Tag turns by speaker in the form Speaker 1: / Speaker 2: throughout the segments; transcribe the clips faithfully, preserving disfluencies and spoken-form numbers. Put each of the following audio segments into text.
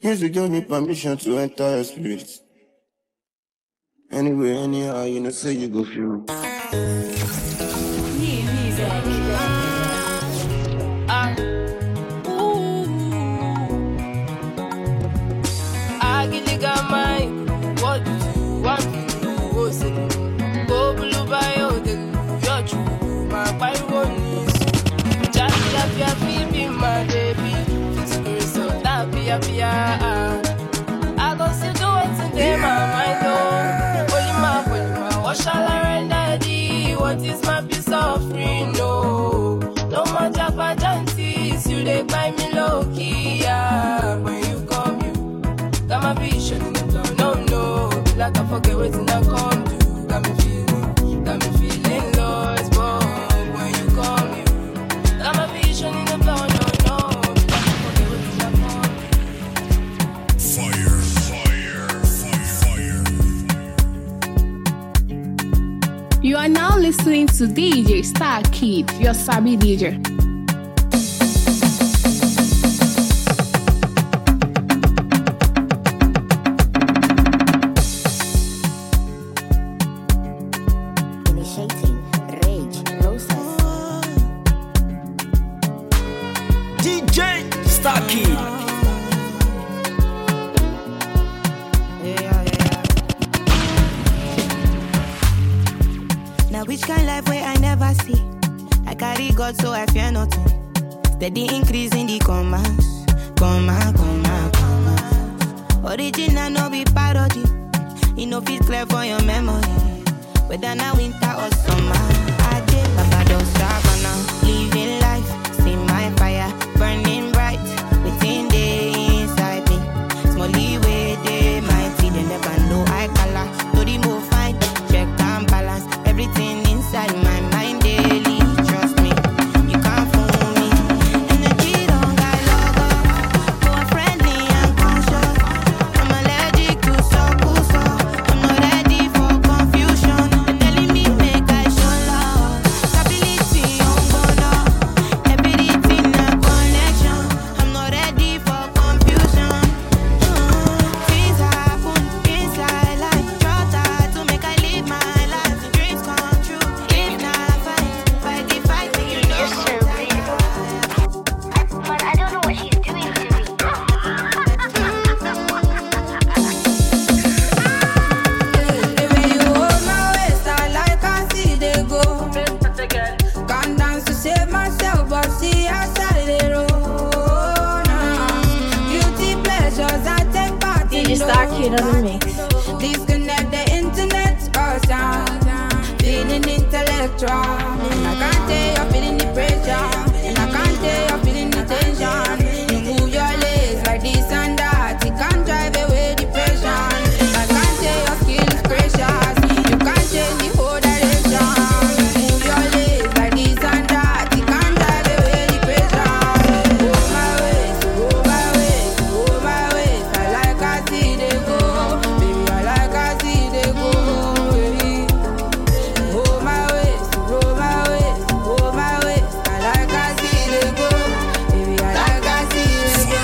Speaker 1: Music give me permission to enter your spirit. Anyway, anyhow, you know, say you go feel.
Speaker 2: New music. Ah. Ooh. I get the guy mine. What do you want to do? What's it? Go blue by your day. You're true. My body won't miss you. Just love your baby, my baby. It's so happy, happy. I go still do it today, my mind, oh. Holy my, holy my. What shall I render thee? What is my peace offering? No, no more jackpajantis. You dey buy me low key, yeah. When you come, you got my vision in the floor. No, no, like I forget what I come to. Got me feeling, got me feeling lost, but when you come, you got my vision in the floor. No, no, like I forget what I come to.
Speaker 3: Fire, fire, fire, fire.
Speaker 4: You are now listening to D J Star Kid, your Sabi D J.
Speaker 5: Initiating rage process.
Speaker 6: D J Star Kid.
Speaker 7: Now which kind life where I never see? I carry God so I fear nothing. Steady increase in the commas, comma, comma, comma. Original no be parody. You know fit clear for your memory. Whether now winter or summer, I did Papa don't stop now. Living life, see my fire burning bright within the inside me. Small leeway, they mighty, they never know I color. To the move fine, check and balance everything inside my mind daily. Trust me, you can't fool me. Energy don't got logo, more friendly and conscious. I'm allergic to so I'm not ready for confusion. They're telling me make I show love. Stability on bono, everything a connection. I'm not ready for confusion. Mm, things happen inside life. Try hard to make I live my life. Dreams come true. If not fight, fight the fight, you know.
Speaker 5: You're so beautiful. But I don't know what she's doing to me.
Speaker 7: The way you hold my waist, I like I see they go. Can't dance to save myself, but see outside the road. Guilty pleasures, I take part in
Speaker 2: D J Star Kid on the mix.
Speaker 7: Disconnect the internet or sound. Feeling intellectual. And I can't tell you're feeling the pressure. And I can't tell you're feeling the tension. You move your legs like this and that. It can't drive away depression. I can't tell your skill is precious. You can't change the whole direction. Move your legs like this and that. It can't drive away depression. Go my ways, go my ways, go my ways. I like I see they go. Baby, I like I see they go. Go my ways, go my ways, go my ways. I like I see they go. Baby, I like I see they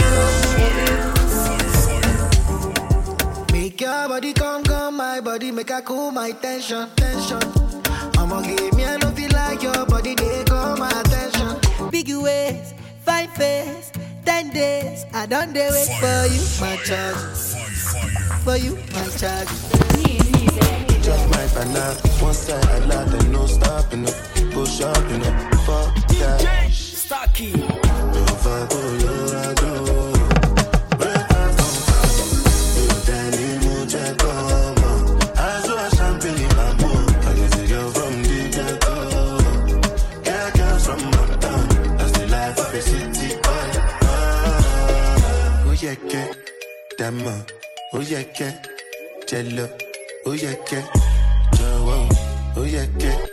Speaker 7: go.
Speaker 8: Make your body come, come, my body make I cool my tension, tension. I'ma give me a love feel like your body, they call my attention.
Speaker 7: Big ways, fine face, ten days. I don't dare wait for you, my child. For you, my child.
Speaker 2: New music.
Speaker 1: Just my banana, one side I love and no stopping up. Go shopping up, fuck that.
Speaker 6: D J Star Kid.
Speaker 1: If I go, you I go. Break my phone, you tell me much I come on. I saw a champagne in my mood. I can see you from the ghetto. Yeah, girls from uptown. That's the life of a city boy. Oh, yeah, yeah, Dama. Oh, yeah, yeah, Jello. Oh, yeah, yeah, Joe. Oh, yeah, yeah.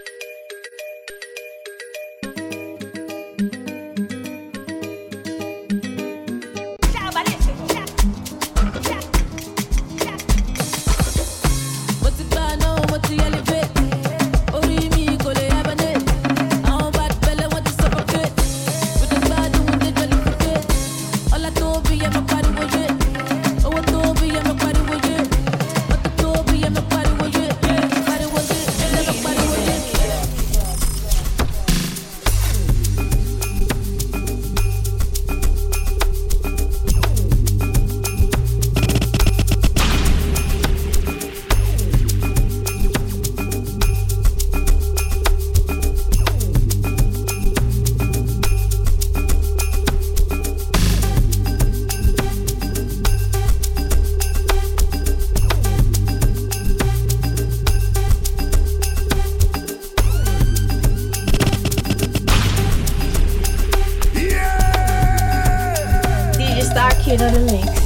Speaker 2: All I do be, yeah, my body was it.
Speaker 9: Kid on the mix.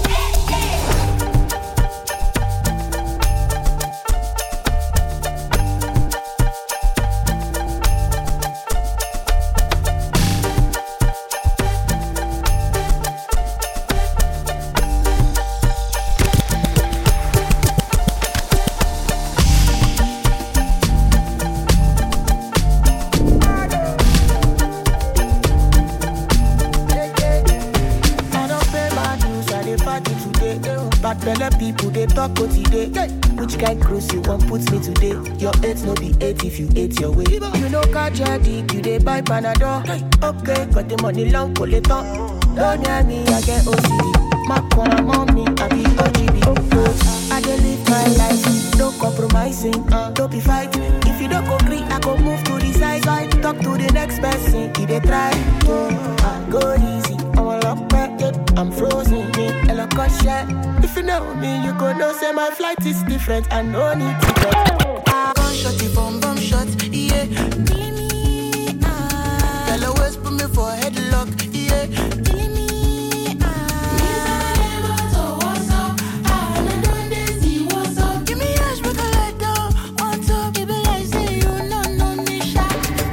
Speaker 8: People they talk about today. Which kind cruise you want put me today? Your eight no be eight if you ate your way. You know catch your dick, you they buy Panadol. Okay, got the money long pull it on. Don't near me, I get O C D. My corner mommy, I be O G B. I dey live my life, no compromising, uh, don't be fighting. If you don't agree, I go move to the side. side. Talk to the next person, if they try. Uh, go easy, I'm a lock back, yeah. I'm frozen, yeah. Ella shit. If you know me, you go know say my flight is different. I no need to get. Ah, gunshot, the bomb bomb shot, yeah. Killing me, ah. Tell always put me for a headlock, yeah. Killing me, ah. What's up? I don't see what's up. Give me ash, make a light down. What's up? People like say you know no me shot.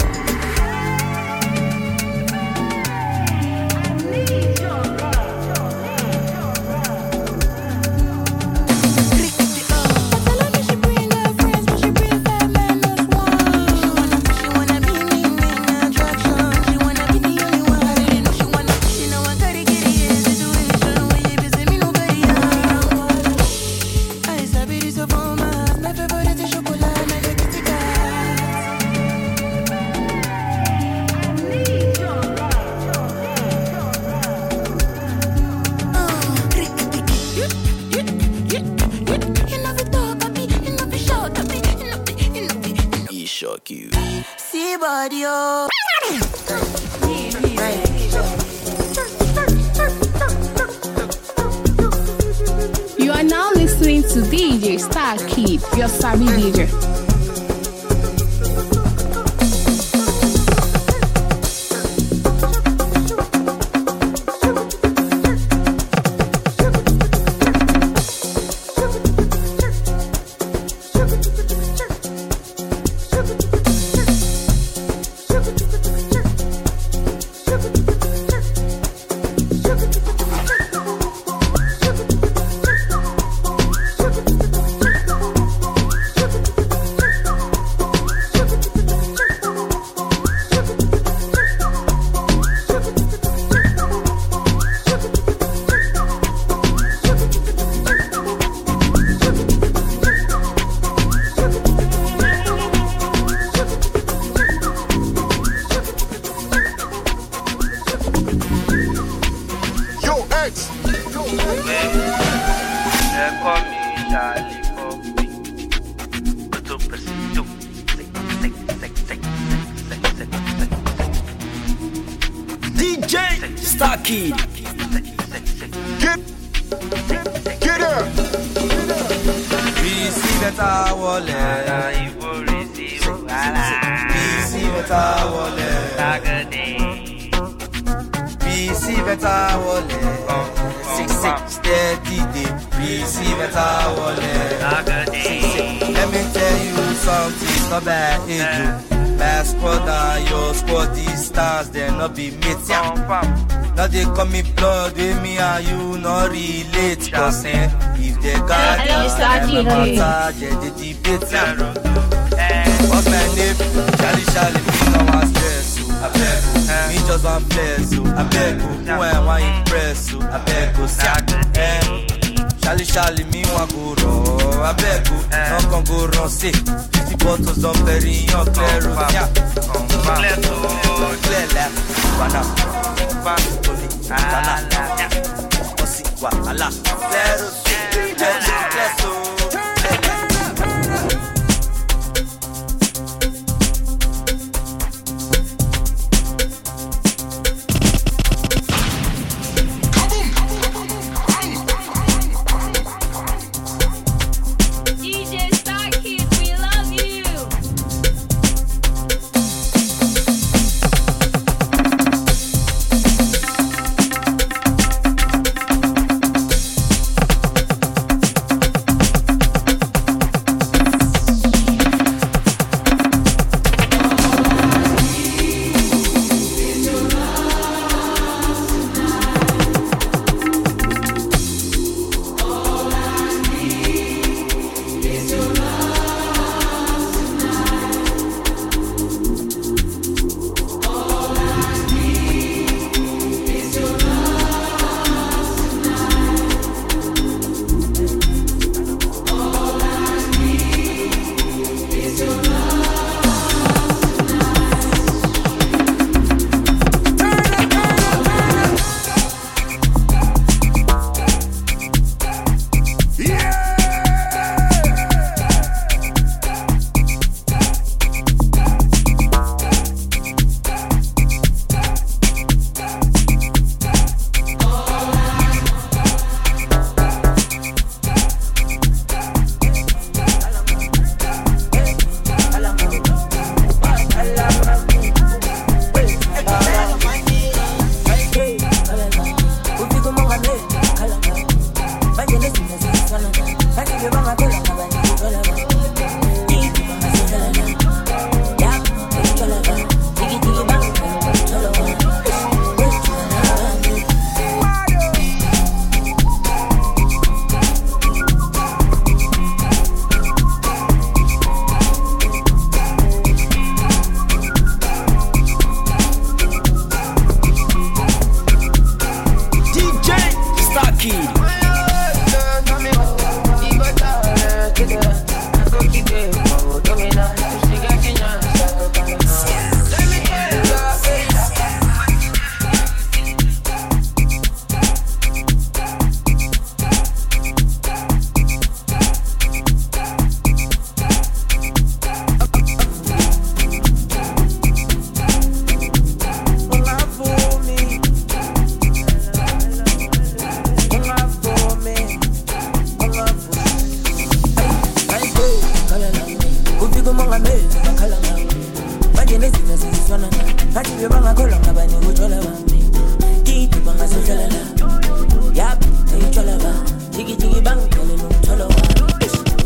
Speaker 8: See body, oh.
Speaker 4: You are now listening to D J Star Kid, your savvy D J.
Speaker 6: D J Star Kid.
Speaker 3: Get, get her.
Speaker 10: Receive it our wallet. Receive it our wallet. Receive it our wallet. Six six steady day. Receive it our wallet. Let me tell you something. It's not bad, age. Last brother, your squad, these stars, they not be mates, yeah. Now they call me blood, with me and you not relate. Cause eh, if they got them, I'm not they debate, yeah. What's my name? Charlie Charlie, me no want stress, so I beg you. Me just want bless, so I beg you. Who I want impress, so I beg you. See, eh. Charlie Charlie, me want go raw, I beg you. No can go wrong, say. fifty bottles of berry, your clear road, yeah. Clear to, clear left, Wana, Tony, Tana, yeah. Osi, wa, ala, clear road, clear to, clear to.
Speaker 8: Hold on, nobody who troll about me. Keep it on my social life. Yap, you troll about. Jiggy jiggy bang, calling them troll about.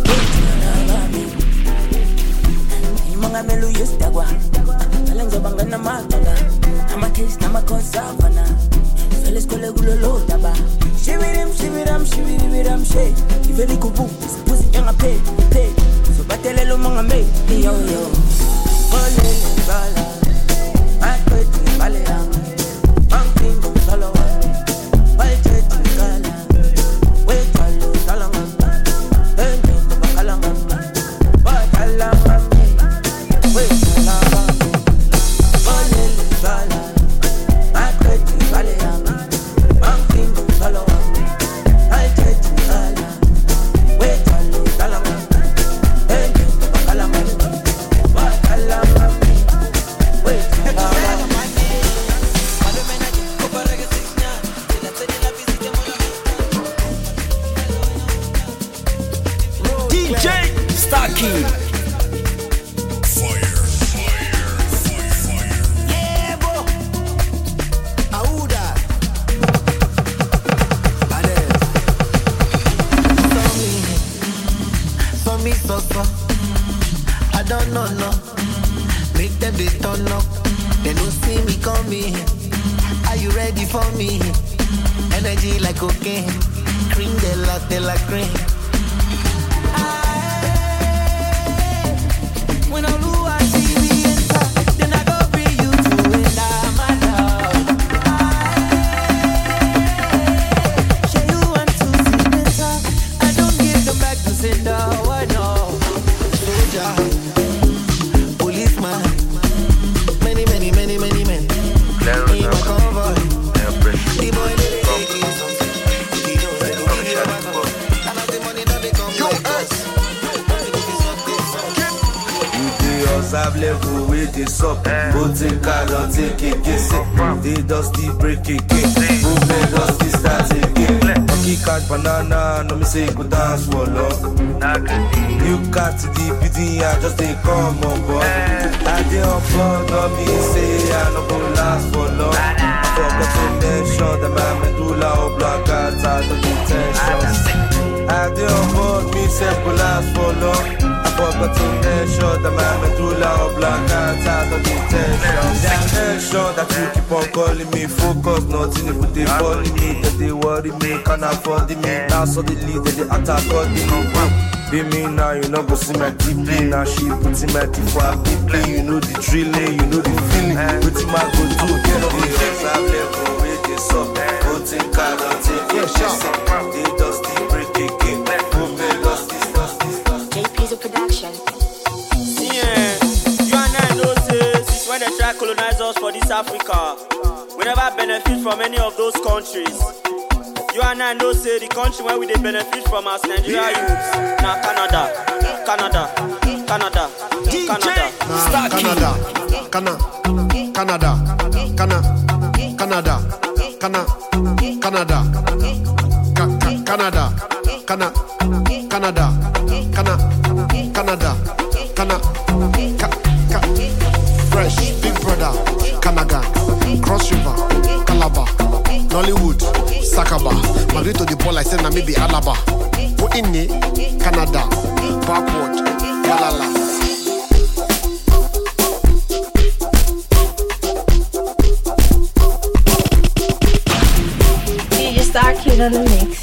Speaker 8: Manga melu yes dagwa. Talenzo banga na mataga. Ama kiss na makosa fana. Felis kole gulolo taba. Shivirim shiviram shiviriram she. Iveli kubu, pussy yanga pay pay. So batele lo manga me yo yo. Kole bala. Akweti bale yanga. Banking go solo wa. Balche tikala. Waitalo talanga. Ende bakalanga. Bakalanga. Wait, lava, ole bala, akweti bale yanga, banking solo wa, akweti bala, wait alo talama, eh, bakalama, bakalama, wait lava.
Speaker 6: D J Starkey.
Speaker 1: I don't know, no. Make them they turn up. They don't see me coming. Are you ready for me? Energy like cocaine. Cream they like, they like cream. When I lose, I see me inside. Then I go bring you to it. Now, my love. Show you want to see the top. I don't give them back to sit down. Why no? Soldier, policeman, many, many, many, many men. In my convoy, the boy they take it something. He knows I don't give him a call. And as the money don't they come like us.
Speaker 10: You dey observe level with the suck. Both in car don't take it, kiss it. They dusty break it, movement dusty start again. Monkey cat banana, no me say go dance for love. You cat the beating, I just they come on board. I dey on board, no me say I no go last for long. I forgot to mention that my medulla oblongata to detention. I dey on board, me say go last for long. I forgot to mention that my medulla oblongata to detention. Attention that you keep on calling me, focus, nothing if they calling me, that they worry me, can't afford me. Now so they lead, they attack all the be me now, you know, go see my T P. Now she putting my T for a P P. You know the drilling, you know the feeling. Putting my go to get up the hills. I'm level with this up. Putting car on take it. They dusty break again. Moving dusty, dusty, dusty.
Speaker 5: J P's a production.
Speaker 9: Yeah, you and I know this. When they try to colonize us for this Africa, we never benefit from any of those countries. You and I know say the country where we they benefit from as Nigeria youths. Now Canada, Canada, Canada, Canada,
Speaker 11: Canada, Canada, Canada, Canada, Canada, Canada, Canada, Canada, Canada, Canada, Canada, Canada, Fresh, Big Brother, Canada, Cross River, Calabar, Nollywood, Sakaba, Married to the ball, I said, na maybe Alaba. Put in it, Canada, backward, Galala.
Speaker 4: D J Starkey on the mix.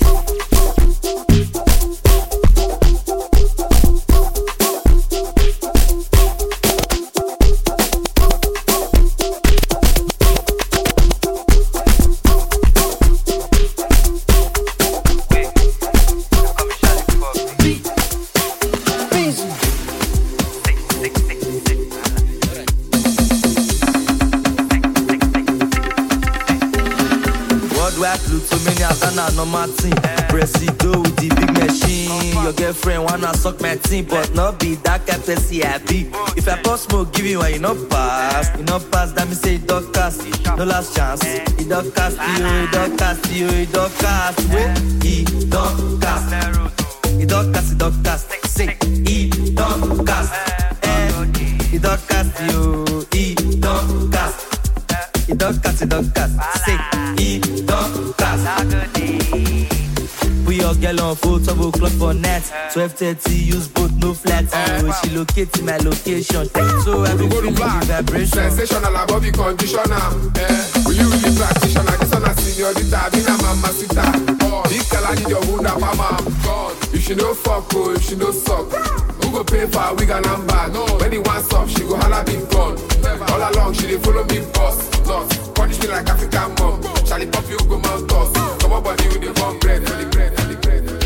Speaker 10: normal thing. Presido with the big machine. Your girlfriend wanna suck my team, but not be that kind of see I be. If I pass smoke, give you one, you not pass. You not pass, that me say it don't cast. No last chance. It don't cast you, it don't cast you, it don't cast. Wait, it don't cast. It don't cast, it don't cast. Say, it don't cast. Eh, it don't cast you, it don't cast. It don't don't cast, it don't cast. Say, he don't cast. We all get on full twelve o'clock for net. twelve thirty, use both, no flats. When she locate my location. So I be feeling the vibration.
Speaker 12: Sensational, above the conditioner. Eh, will you really practitioner? This one a señorita, be na mama sita. Big color need your wound up, mama. If she no fuck, oh, if she no suck, who go pay for a wig and number? No. When he wants up, she go holla big gun. All along, she dey follow me boss. Lost, punish me like African mom. Charlie pop you go mount toss. Come on, body with the bomb bread, for the bread, for the bread, for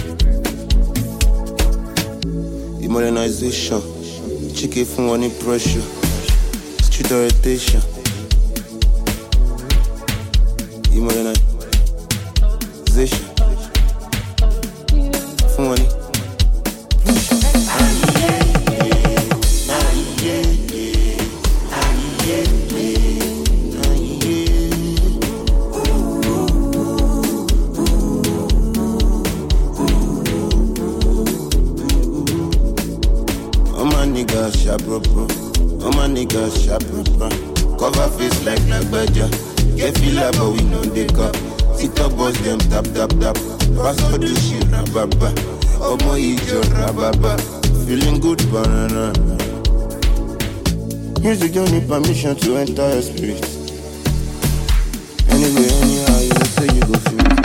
Speaker 12: the bread.
Speaker 1: Modernization, chicken from one pressure, street orientation. Modernization, from one. Sharp bro, oh my nigga sharp bro. Cover face like like badger. Get feel like but we know they cup. TikTok boss them tap tap tap. Pass for the shit rababa. Oh my ijo rababa. Feeling good banana. Music don't need permission to enter your spirit. Anyway, anyhow you know say you go feel it.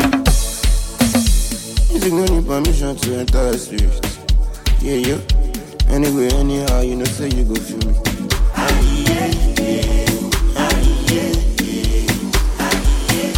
Speaker 1: Music don't need permission to enter your spirit. Yeah yeah. Anyway, anyhow, you know, say you go feel me. Ah, yeah, yeah. Ah, yeah, yeah. Ah, yeah,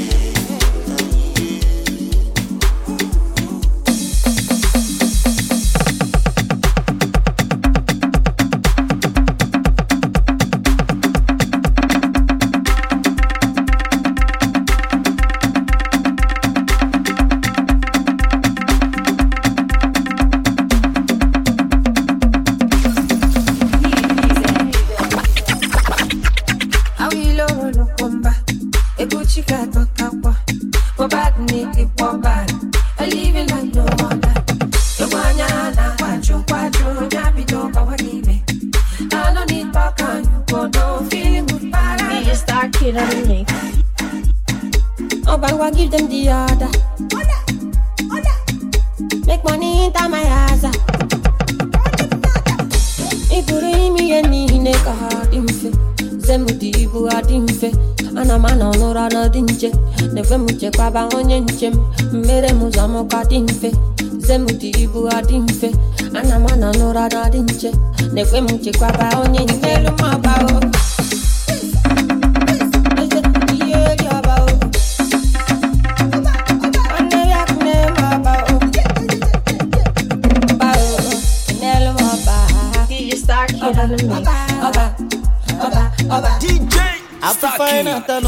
Speaker 1: Baba onye nchem mere muzamo kadinfe zemuti ibu adinfe anamana nora dadinche nekwe muche kwaba onye nyelu mabao
Speaker 6: D J Starkey.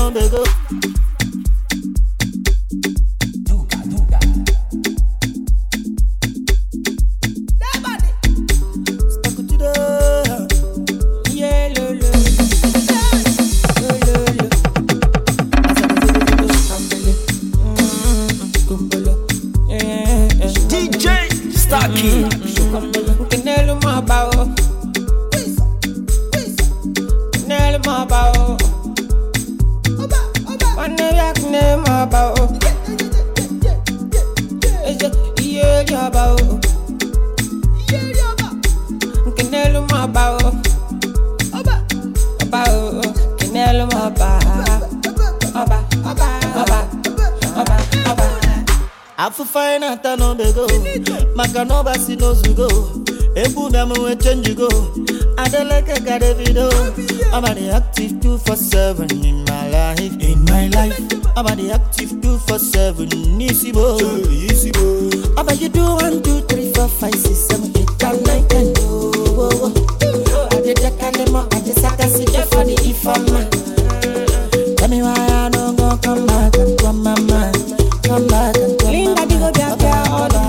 Speaker 13: Makanova si no zugo, ebu na mwe change go. Adeleke kade video. I'm an active two for seven in my life, in my life. I'm an active two for seven, easy boy, easy boy. I'm a you do one two three four five six seven eight nine ten. Oh, I did the kalema, I just had to see the funny if I'm man. Tell me why I don't go come back and come my man, come back and come Linda digo back there all the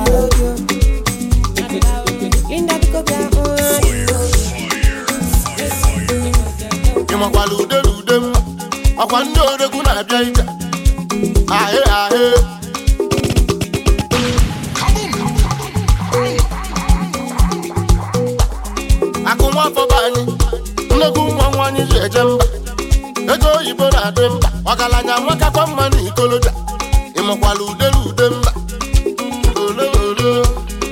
Speaker 13: Linda digo back
Speaker 11: Walude ludem, akwando de kuna byaita. Ahe ahe. Akumwa for bani, negu mwanwani jejemba. ego oyibo na-adị mkpa ọgaranya nwakakwa mma na ikolobịa ịmakwala udele ude mba ole ole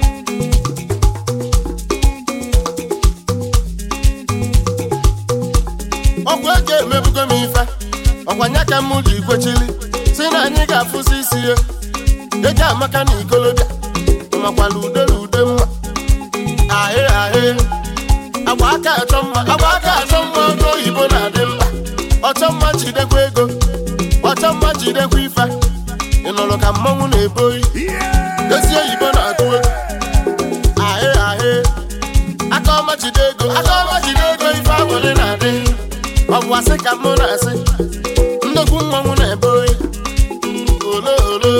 Speaker 11: ọgwụ ego emebugo m ife ọkwanya ka m ji kwechili si na anyị ga-afụsi isi ya ego amaka na ikolobịa ịmakwala udele ude mma ahị ahị agba aka achọ mma agba aka achọ mma ego oyibo na-adị mkpa ọchọ mma jidekwa ego ọchọ mma jidekwa ife ị nụrụ ka mmanwụ na-ebo oyi ezi oyibo na-atụ ego ahị ahị aka ọma jide ego aka ọma jide ego ife agwụrị na-adị ọ bụ asị ka mụ na-asị nnukwu mmanwụ na-ebe oyi ole ole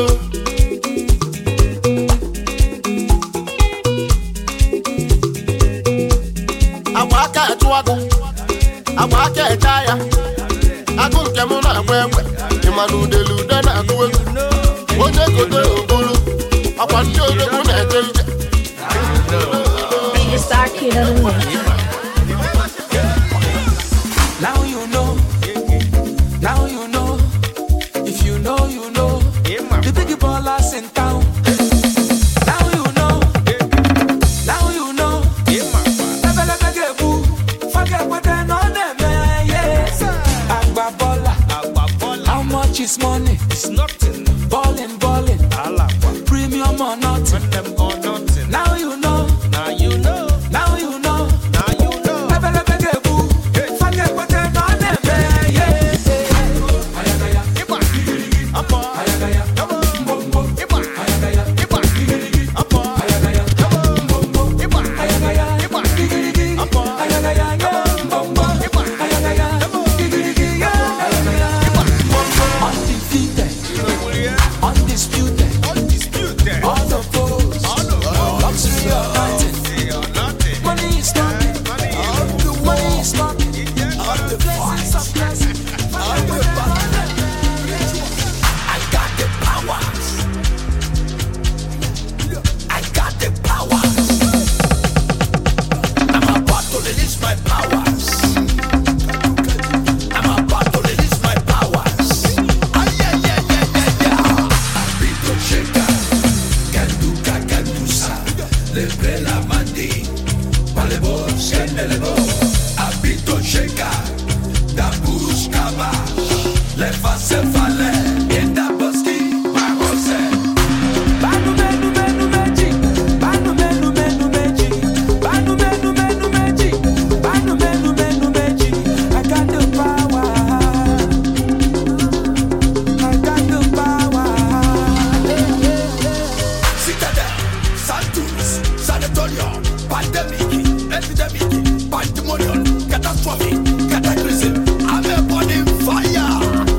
Speaker 11: agba aka achụ agụ agba aka eche ya agụ nke mụ na-agba egbe ịmana udele ude na-atụ egwu onye kote obulu ọkwa ndị odogwu na-eje ije
Speaker 14: Now you know, now you know, if you know, you know, the big ballers in town. Now you know, now you know, never let me get boo, forget what they know them, yeah. Agba baller, how much is money? It's nothing. Ballin', ballin', premium or nothing. Now you know, now you know, now you know, now you know. Never let me get boo, forget what they know them, yeah. Undisputed, all the foes, luxury or nothing. Money is nothing, money is nothing. The blessings of blessing, I got the powers, I got the powers. I'm about to release my powers. I'm about to release my powers. Ah, yeah, yeah, yeah, yeah, yeah. Abito Sheka, Kanduka Kandusa, Lebre la Mandi, Palebo, Sendelebo. Abito Sheka, Dabus Kaba, Lefa Sefale, Enda Boski, Marose. Banu menu menu meji, Banu menu menu meji, Banu menu menu meji, Banu menu menu meji. I got the power, I got the power. Citadel, Santos, Sanatorium, pandemic, epidemic, pandemonium, catastrophe, cataclysm. I'm a burning fire.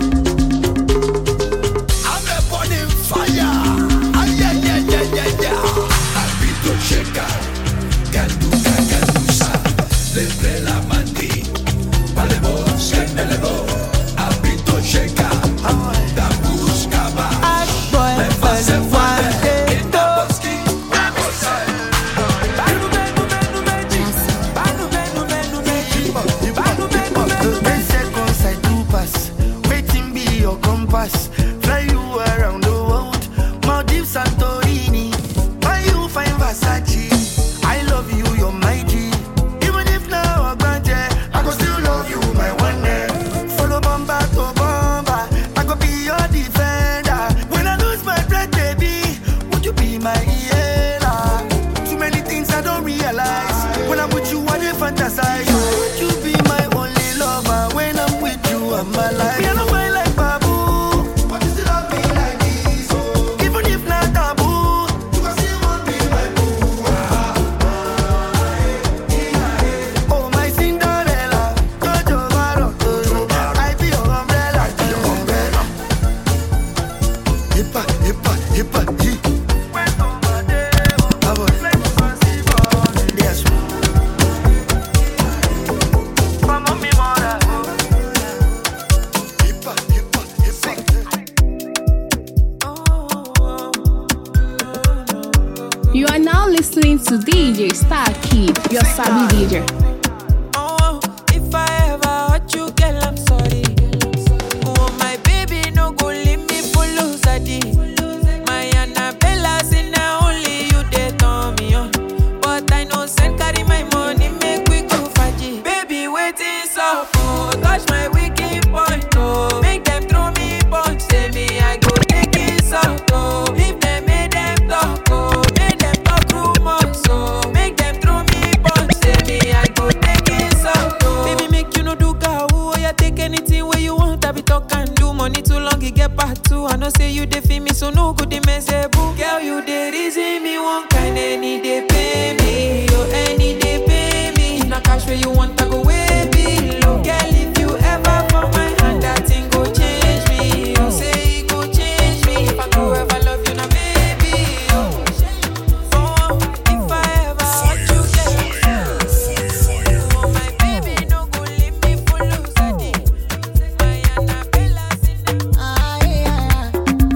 Speaker 14: I'm a burning fire. Ah, yeah, yeah, yeah, yeah, yeah. Abito Sheka, Kanduka Kandusa, Lebre la Mandi, Palebo, Sendelebo. Abito Sheka, Dabus Kaba, Lefa Sefale, Enda Boski, Marose. Banu menu menu meji, Banu menu menu meji, Banu menu menu meji.
Speaker 15: Ten seconds I do pass. Waiting be your compass. Fly you around the world. Maldives, Santorini. Why you find Versace? I love you, you're my G. Even if now I'm granted, I go still love you, my one day. Follow bomba to bomba. I go be your defender. When I lose my breath, baby, would you be my healer? Too many things I don't realize. When I'm with you, I dey fantasize. Would you be my only lover? When I'm with you, I'm alive. Me, I don't mind like Babu. But you still love me like this, oh. Even if not taboo, you can still want me my boo. Oh, my Cinderella, Jojo Baro, I be your umbrella, I be your umbrella. Hippa, hippa, hippa, hip. Ah, boy. Yes.
Speaker 4: You are now listening to D J Star Kid, your savvy D J.
Speaker 14: Oh, if I ever hurt you, girl, I'm sorry.
Speaker 16: money too long, you get part two. I know say you dey feel me, so no good dey mess a boo. Girl, you dey reason me one kind, any day pay me, oh any day pay me. If na cash where you want, I go way below. Girl, if you ever fall my hand, that thing go change me. Oh say it go change me. If I go ever love you, na baby. Oh, oh if I ever hurt you, girl. Oh my baby, no go leave me for loser day. My Annabella Sinna.
Speaker 17: Ah yeah.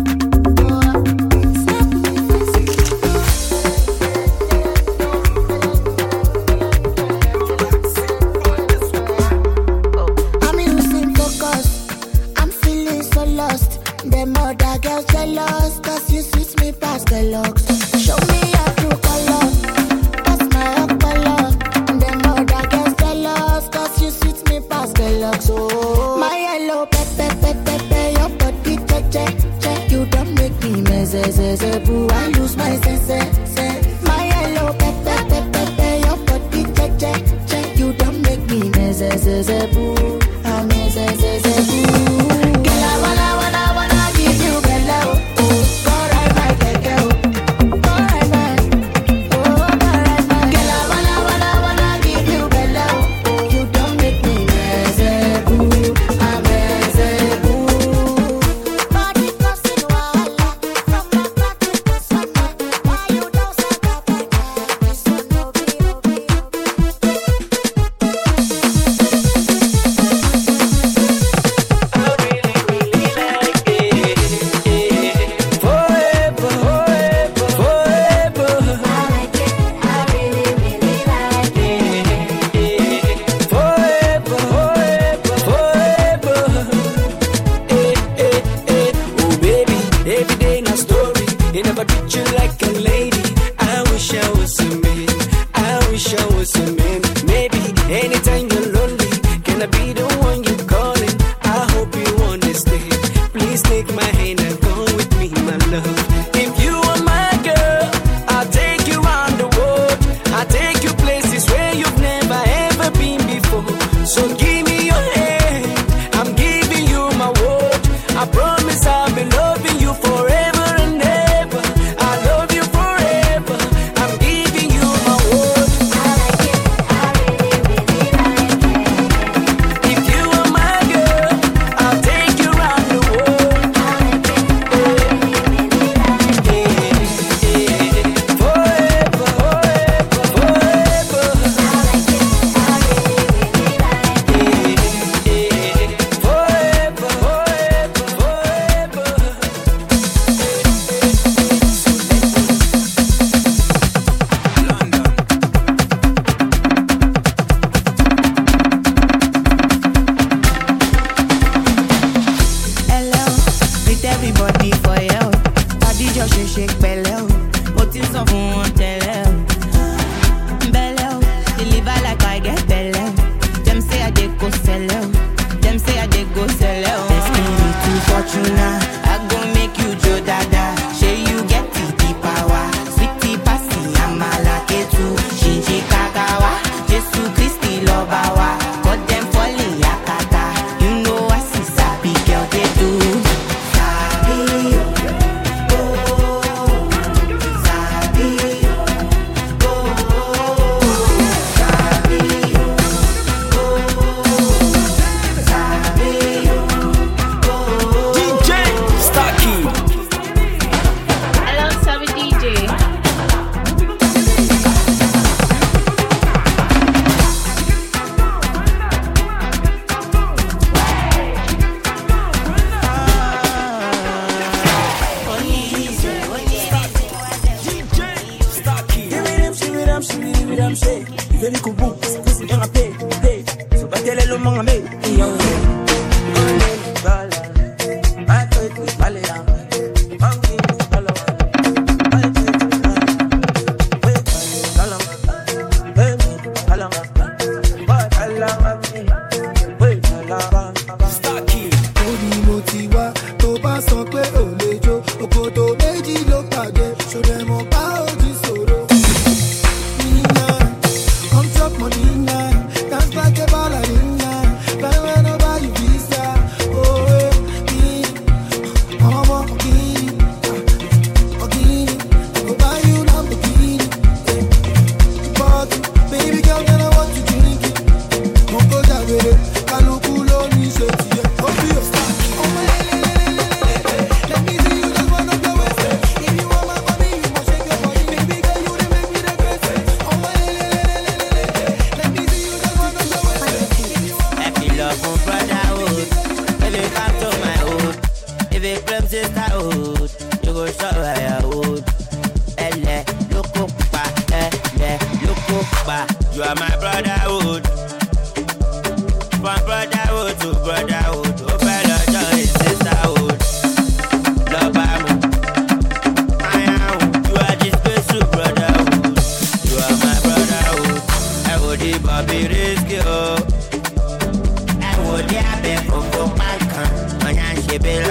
Speaker 17: I'm losing focus. I'm feeling so lost. Them other girls jealous, cause you switch me past the locks. Show me your true color. That's my color. Them other girls jealous, cause you switch me past the locks. Oh, my yellow pepe pepe pepe, your body che che che. You don't make me mess, boo. I lose my sense. My yellow pepe pepe pepe, your body che che che. You don't make me mess, boo. I mess, boo. Girl, I wanna wanna wanna give you bello. Go ride my keke, go ride my, oh go ride my. Girl, I wanna wanna wanna give you bello. You don't make me mess, boo. I mess, boo. Body causing wahala from my back to the summer. Why you don't stop up like that? This one no be, no be, no be.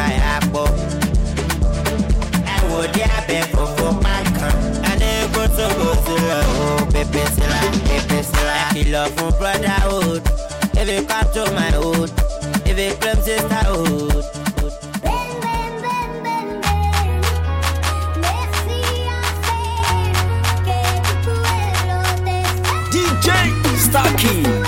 Speaker 18: apple. I would have been for my con. And then go to go to the oh, baby, silla, baby, silla. I love for brotherhood. If you come to my hood, if you claim sisterhood.
Speaker 6: D J Starkey.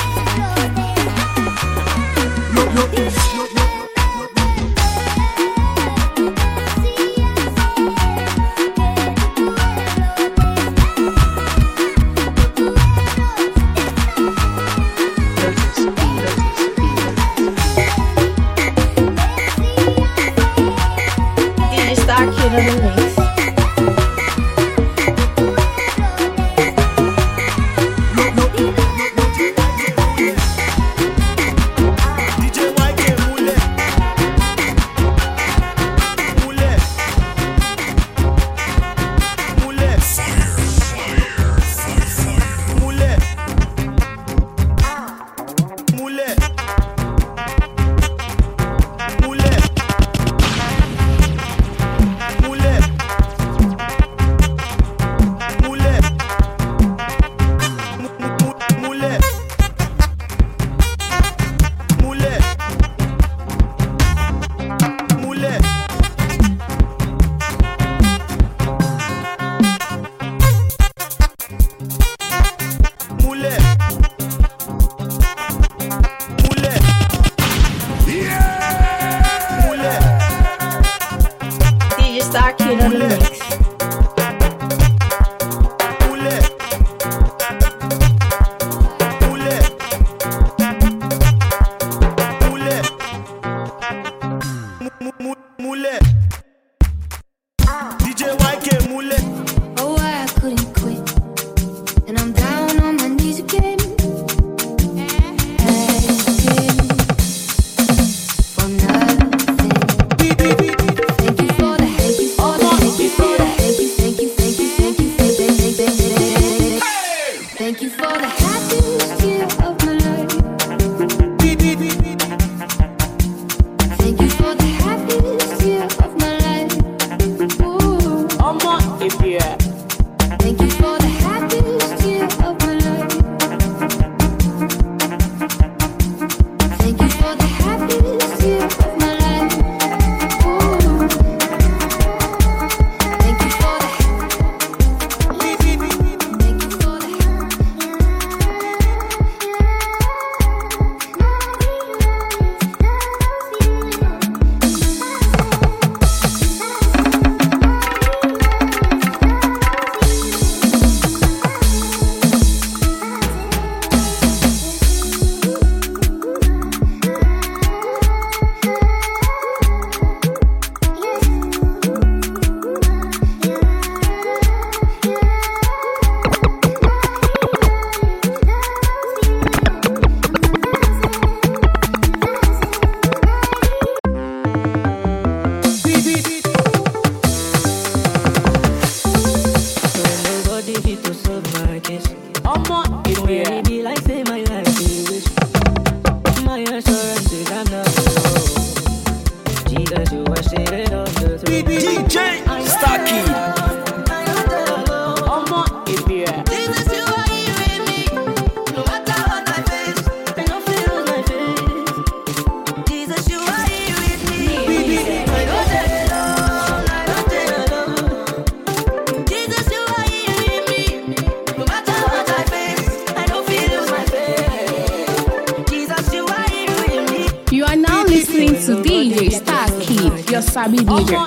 Speaker 4: Sabi D J.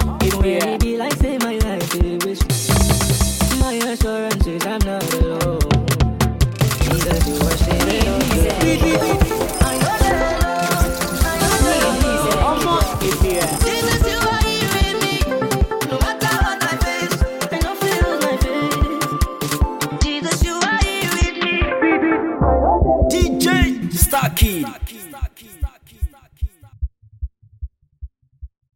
Speaker 6: D J Starkey.